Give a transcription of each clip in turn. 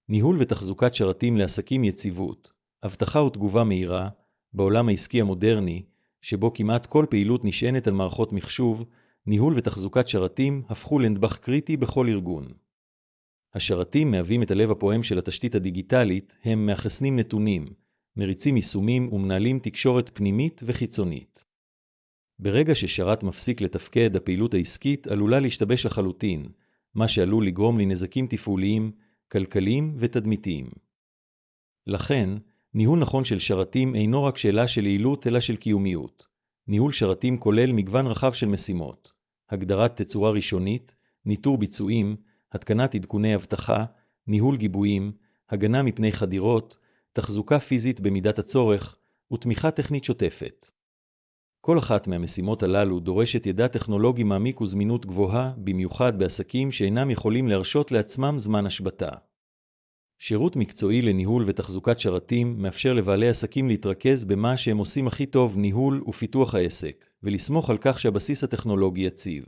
ניהול ותחזוקת שרתים לעסקים יציבות, הבטחה ותגובה מהירה, בעולם העסקי המודרני, שבו כמעט כל פעילות נשענת על מערכות מחשוב, ניהול ותחזוקת שרתים הפכו לנדבך קריטי בכל ארגון. השרתים מהווים את הלב הפועם של התשתית הדיגיטלית, הם מאחסנים נתונים, מריצים יישומים ומנהלים תקשורת פנימית וחיצונית. ברגע ששרת מפסיק לתפקד, הפעילות העסקית עלולה להשתבש לחלוטין, מה שעלול לגרום לנזקים תפעוליים, כלכליים ותדמיתיים. לכן, ניהול נכון של שרתים אינו רק שאלה של יעילות אלא של קיומיות. ניהול שרתים כולל מגוון רחב של משימות, הגדרת תצורה ראשונית, ניטור ביצועים, התקנת עדכוני אבטחה, ניהול גיבויים, הגנה מפני חדירות, תחזוקה פיזית במידת הצורך ותמיכה טכנית שוטפת. כל אחת מהמשימות הללו דורשת ידע טכנולוגי מעמיק וזמינות גבוהה, במיוחד בעסקים שאינם יכולים להרשות לעצמם זמן השבתה. שירות מקצועי לניהול ותחזוקת שרתים מאפשר לבעלי עסקים להתרכז במה שהם עושים הכי טוב, ניהול ופיתוח העסק, ולסמוך על כך שהבסיס הטכנולוגי יציב,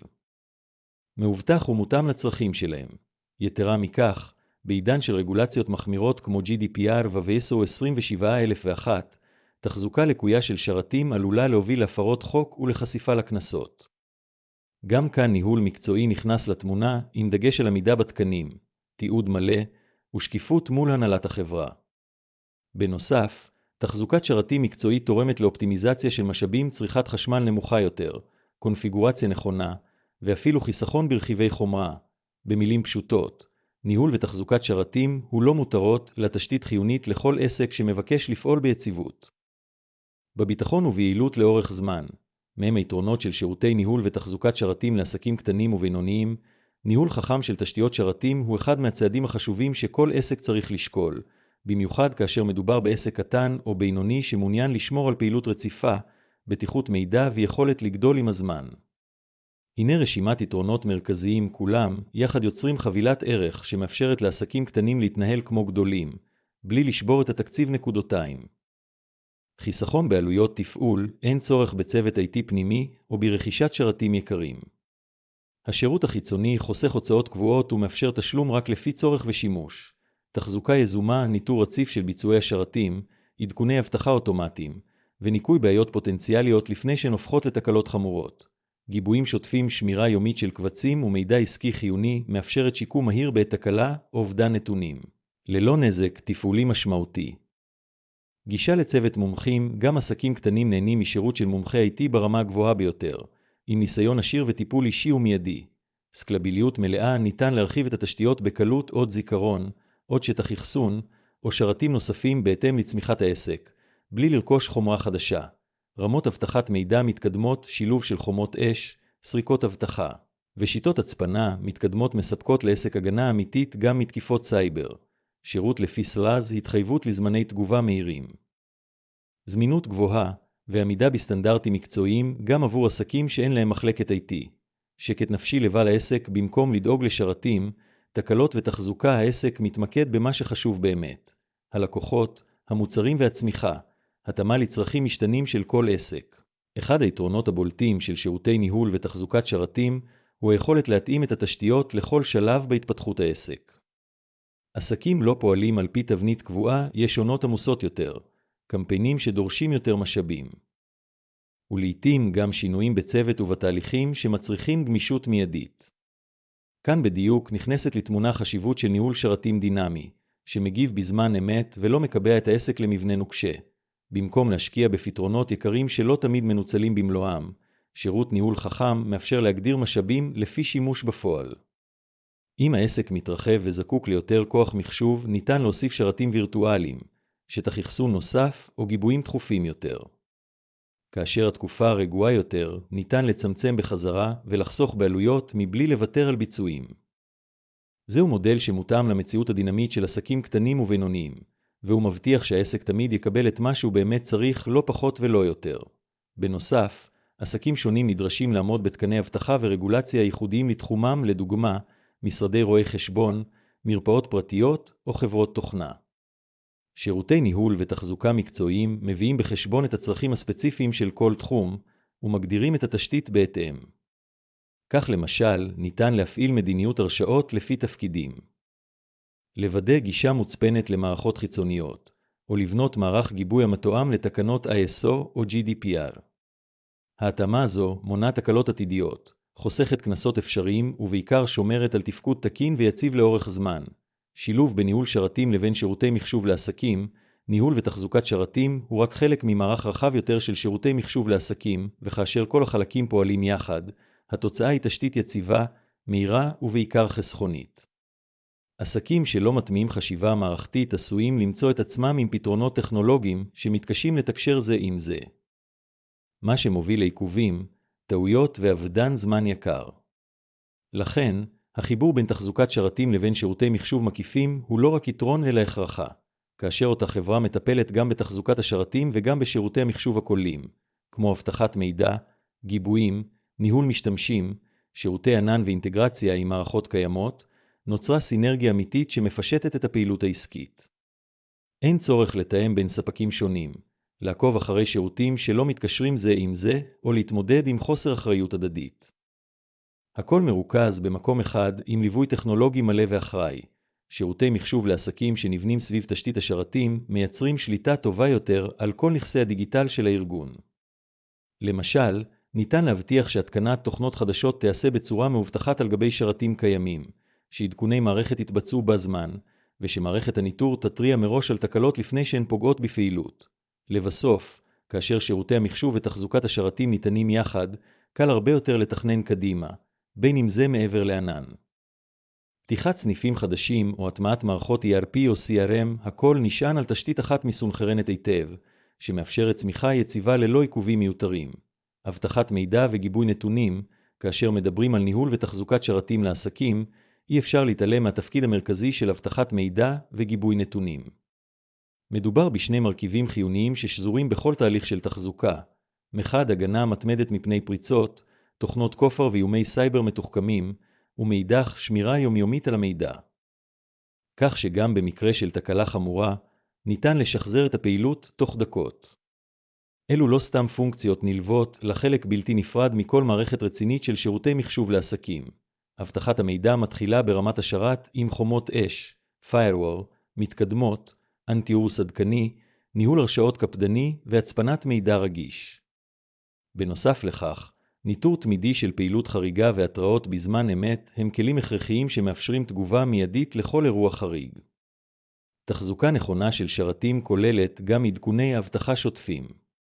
מאובטח ומותאם לצרכים שלהם. יתרה מכך, בעידן של רגולציות מחמירות כמו GDPR ו-ISO 27001, תחזוקה לקויה של שרתים עלולה להוביל להפרות חוק ולחשיפה לקנסות. גם כאן ניהול מקצועי נכנס לתמונה עם דגש על עמידה בתקנים, תיעוד מלא ושקיפות מול הנהלת החברה. בנוסף, תחזוקת שרתים מקצועית תורמת לאופטימיזציה של משאבים, צריכת חשמל נמוכה יותר, קונפיגורציה נכונה ואפילו חיסכון ברכיבי חומרה. במילים פשוטות, ניהול ותחזוקת שרתים הוא לא מותרות לתשתית חיונית לכל עסק שמבקש לפעול ביציבות, בביטחון וביעילות לאורך זמן. מהם היתרונות של שירותי ניהול ותחזוקת שרתים לעסקים קטנים ובינוניים. ניהול חכם של תשתיות שרתים הוא אחד מהצעדים החשובים שכל עסק צריך לשקול, במיוחד כאשר מדובר בעסק קטן או בינוני שמעוניין לשמור על פעילות רציפה, בטיחות מידע ויכולת לגדול עם הזמן. הנה רשימת יתרונות מרכזיים, כולם יחד יוצרים חבילת ערך שמאפשרת לעסקים קטנים להתנהל כמו גדולים, בלי לשבור את התקציב. חיסכון בעלויות תפעול, אין צורך בצוות IT פנימי או ברכישת שרתים יקרים. השירות החיצוני חוסך הוצאות קבועות ומאפשר תשלום רק לפי צורך ושימוש. תחזוקה יזומה, ניטור רציף של ביצועי השרתים, עדכוני אבטחה אוטומטיים, וניקוי בעיות פוטנציאליות לפני שהן הופכות לתקלות חמורות. גיבויים שוטפים, שמירה יומית של קבצים ומידע עסקי חיוני מאפשרת שיקום מהיר בעת תקלה או אובדן נתונים, ללא נזק תפעולי משמעותי. גישה לצוות מומחים, גם עסקים קטנים נהנים משירות של מומחי IT ברמה הגבוהה ביותר, עם ניסיון עשיר וטיפול אישי ומיידי. סקלביליות מלאה, ניתן להרחיב את התשתיות בקלות, עוד זיכרון, עוד שטח אחסון, או שרתים נוספים בהתאם לצמיחת העסק, בלי לרכוש חומרה חדשה. רמות אבטחת מידע מתקדמות, שילוב של חומות אש, סריקות אבטחה, ושיטות הצפנה מתקדמות מספקות לעסק הגנה אמיתית גם מתקיפות סייבר. שירות לפי SLAs, התחייבות לזמני תגובה מהירים. זמינות גבוהה ועמידה בסטנדרטים מקצועיים גם עבור עסקים שאין להם מחלקת IT. שקט נפשי לבעל העסק, במקום לדאוג לשרתים, תקלות ותחזוקה, העסק מתמקד במה שחשוב באמת. הלקוחות, המוצרים והצמיחה, התאמה לצרכים משתנים של כל עסק. אחד היתרונות הבולטים של שירותי ניהול ותחזוקת שרתים הוא היכולת להתאים את התשתיות לכל שלב בהתפתחות העסק. עסקים לא פועלים על פי תבנית קבועה, יש שונות עמוסות יותר, קמפיינים שדורשים יותר משאבים, ולעיתים גם שינויים בצוות ובתהליכים שמצריכים גמישות מיידית. כאן בדיוק נכנסת לתמונה חשיבות של ניהול שרתים דינמי, שמגיב בזמן אמת ולא מקבע את העסק למבנה נוקשה. במקום להשקיע בפתרונות יקרים שלא תמיד מנוצלים במלואם, שירות ניהול חכם מאפשר להגדיר משאבים לפי שימוש בפועל. אם העסק מתרחב וזקוק ליותר כוח מחשוב, ניתן להוסיף שרתים וירטואליים, שטח אחסון נוסף או גיבויים דחופים יותר. כאשר התקופה רגועה יותר, ניתן לצמצם בחזרה ולחסוך בעלויות מבלי לוותר על ביצועים. זהו מודל שמותאם למציאות הדינמית של עסקים קטנים ובינוניים, והוא מבטיח שהעסק תמיד יקבל את מה שהוא באמת צריך, לא פחות ולא יותר. בנוסף, עסקים שונים נדרשים לעמוד בתקני אבטחה ורגולציה ייחודיים לתחומם, לדוגמה, משרדי רואי חשבון, מרפאות פרטיות או חברות תוכנה. שירותי ניהול ותחזוקה מקצועיים מביאים בחשבון את הצרכים הספציפיים של כל תחום ומגדירים את התשתית בהתאם. כך למשל, ניתן להפעיל מדיניות הרשאות לפי תפקידים. לוודא גישה מוצפנת למערכות חיצוניות, או לבנות מערך גיבוי המתואם לתקנות ISO או GDPR. ההתאמה הזו מונעת תקלות עתידיות, חוסכת קנסות אפשריים ובעיקר שומרת על תפקוד תקין ויציב לאורך זמן. שילוב בין ניהול שרתים לבין שירותי מחשוב לעסקים, ניהול ותחזוקת שרתים הוא רק חלק ממערך רחב יותר של שירותי מחשוב לעסקים, וכאשר כל החלקים פועלים יחד, התוצאה היא תשתית יציבה, מהירה ובעיקר חסכונית. עסקים שלא מטמיעים חשיבה מערכתית עשויים למצוא את עצמם עם פתרונות טכנולוגיים שמתקשים לתקשר זה עם זה. מה שמוביל לעיכובים, טעויות ואבדן זמן יקר. לכן, החיבור בין תחזוקת שרתים לבין שירותי מחשוב מקיפים הוא לא רק יתרון אלא הכרחה, כאשר אותה חברה מטפלת גם בתחזוקת השרתים וגם בשירותי המחשוב הכוללים, כמו הבטחת מידע, גיבויים, ניהול משתמשים, שירותי ענן ואינטגרציה עם מערכות קיימות, נוצרה סינרגיה אמיתית שמפשטת את הפעילות העסקית. אין צורך לתאם בין ספקים שונים, לעקוב אחרי שירותים שלא מתקשרים זה עם זה, או להתמודד עם חוסר אחריות הדדית. הכל מרוכז במקום אחד עם ליווי טכנולוגי מלא ואחראי. שירותי מחשוב לעסקים שנבנים סביב תשתית השרתים מייצרים שליטה טובה יותר על כל נכסי הדיגיטל של הארגון. למשל, ניתן להבטיח שהתקנת תוכנות חדשות תיעשה בצורה מאובטחת על גבי שרתים קיימים, שעדכוני מערכת יתבצעו בזמן, ושמערכת הניטור תתריע מראש על תקלות לפני שהן פוגעות בפעילות. לבסוף, כאשר שירותי המחשוב ותחזוקת השרתים ניתנים יחד, קל הרבה יותר לתכנן קדימה, בין אם זה מעבר לענן. פתיחת סניפים חדשים או הטמעת מערכות ERP או CRM, הכל נשען על תשתית אחת מסונכרנת היטב, שמאפשרת צמיחה יציבה ללא עיכובים מיותרים. הבטחת מידע וגיבוי נתונים, כאשר מדברים על ניהול ותחזוקת שרתים לעסקים, אי אפשר להתעלם מהתפקיד המרכזי של הבטחת מידע וגיבוי נתונים. מדובר בשני מרכיבים חיוניים ששזורים בכל תהליך של תחזוקה. מחד, הגנה מתמדת מפני פריצות, תוכנות כופר ואיומי סייבר מתוחכמים, ומאידך שמירה יומיומית על המידע. כך שגם במקרה של תקלה חמורה, ניתן לשחזר את הפעילות תוך דקות. אלו לא סתם פונקציות נלוות, לחלק בלתי נפרד מכל מערכת רצינית של שירותי מחשוב לעסקים. הבטחת המידע מתחילה ברמת השרת עם חומות אש, firewall, מתקדמות, אנטיווירוס עדכני, ניהול הרשאות קפדני והצפנת מידע רגיש. בנוסף לכך, ניטור תמידי של פעילות חריגה והתראות בזמן אמת הם כלים הכרחיים שמאפשרים תגובה מיידית לכל אירוע חריג. תחזוקה נכונה של שרתים כוללת גם עדכוני אבטחה שוטפים.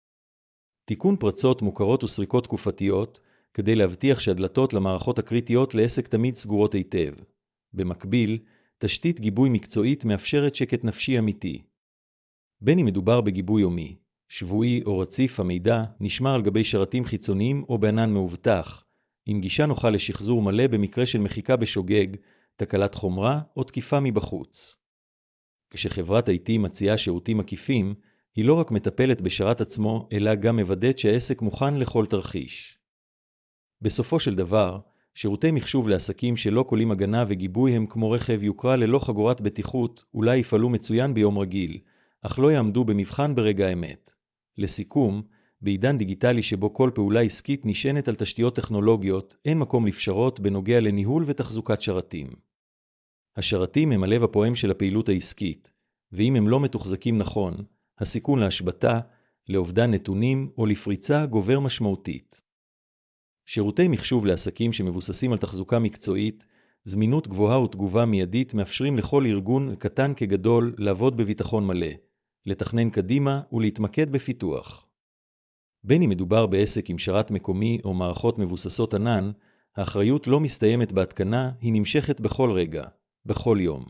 תיקון פרצות מוכרות וסריקות תקופתיות, כדי להבטיח שהדלתות למערכות הקריטיות לעסק תמיד סגורות היטב. במקביל, תשתית גיבוי מקצועית מאפשרת שקט נפשי אמיתי. בין אם מדובר בגיבוי יומי, שבועי או רציף, המידע נשמר על גבי שרתים חיצוניים או בענן מאובטח, עם גישה נוחה לשחזור מלא במקרה של מחיקה בשוגג, תקלת חומרה או תקיפה מבחוץ. כשחברת IT מציעה שירותים מקיפים, היא לא רק מטפלת בשרת עצמו, אלא גם מוודאת שהעסק מוכן לכל תרחיש. בסופו של דבר, שירותי מחשוב לעסקים שלא כוללים הגנה וגיבוי הם כמו רכב יוקרה ללא חגורת בטיחות, אולי יפעלו מצוין ביום רגיל, אך לא יעמדו במבחן ברגע האמת. לסיכום, בעידן דיגיטלי שבו כל פעולה עסקית נשענת על תשתיות טכנולוגיות, אין מקום לפשרות בנוגע לניהול ותחזוקת שרתים. השרתים הם הלב הפועם של הפעילות העסקית, ואם הם לא מתוחזקים נכון, הסיכון להשבתה, לאובדן נתונים או לפריצה גובר משמעותית. שירותי מחשוב לעסקים שמבוססים על תחזוקה מקצועית, זמינות גבוהה ותגובה מיידית מאפשרים לכל ארגון קטן כגדול לעבוד בביטחון מלא, לתכנן קדימה ולהתמקד בפיתוח. בין אם מדובר בעסק עם שרת מקומי או מערכות מבוססות ענן, האחריות לא מסתיימת בהתקנה, היא נמשכת בכל רגע, בכל יום.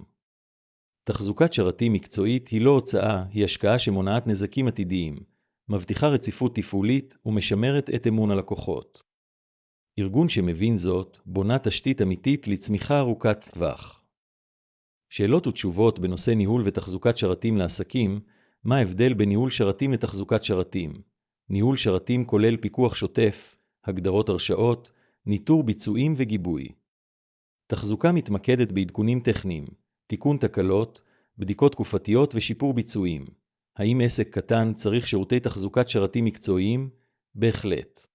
תחזוקת שרתים מקצועית היא לא הוצאה, היא השקעה שמונעת נזקים עתידיים, מבטיחה רציפות תפעולית ומשמרת את אמון הלקוחות. ארגון שמבין זאת, בונה תשתית אמיתית לצמיחה ארוכת טווח. שאלות ותשובות בנושא ניהול ותחזוקת שרתים לעסקים, מה ההבדל בין ניהול שרתים לתחזוקת שרתים? ניהול שרתים כולל פיקוח שוטף, הגדרות הרשאות, ניטור ביצועים וגיבוי. תחזוקה מתמקדת בעדכונים טכניים, תיקון תקלות, בדיקות תקופתיות ושיפור ביצועים. האם עסק קטן צריך שירותי תחזוקת שרתים מקצועיים? בהחלט.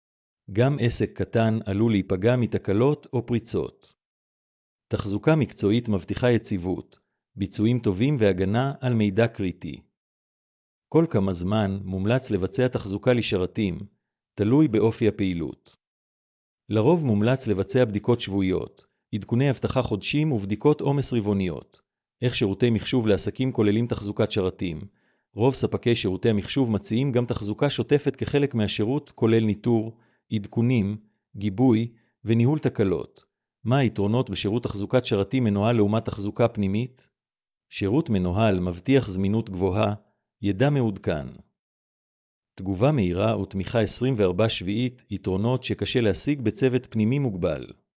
גם עסק קטן עלול להיפגע מתקלות או פריצות. תחזוקה מקצועית מבטיחה יציבות, ביצועים טובים והגנה על מידע קריטי. כל כמה זמן מומלץ לבצע תחזוקה לשרתים, תלוי באופי הפעילות. לרוב מומלץ לבצע בדיקות שבועיות, עדכוני אבטחה חודשים ובדיקות עומס רבעוניות. איך שירותי מחשוב לעסקים כוללים תחזוקת שרתים. רוב ספקי שירותי המחשוב מציעים גם תחזוקה שוטפת כחלק מהשירות, כולל ניטור, עדכונים, גיבוי וניהול תקלות. מה היתרונות בשירות תחזוקת שרתים מנוהל לעומת תחזוקה פנימית? שירות מנוהל מבטיח זמינות גבוהה, ידע מעודכן. תגובה מהירה ותמיכה 24/7, יתרונות שקשה להשיג בצוות פנימי מוגבל.